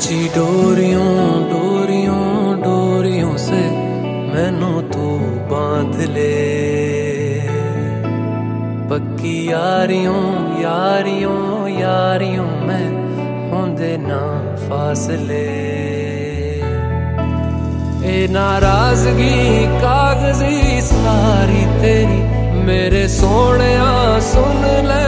खींची डोरियों डोरियों डोरियों से मैनू तू बांध ले। पक्की यारियों यारियों यारियों में होंदे ना फासले। ए नाराजगी कागजी सारी तेरी मेरे सोहणिया सुन ले।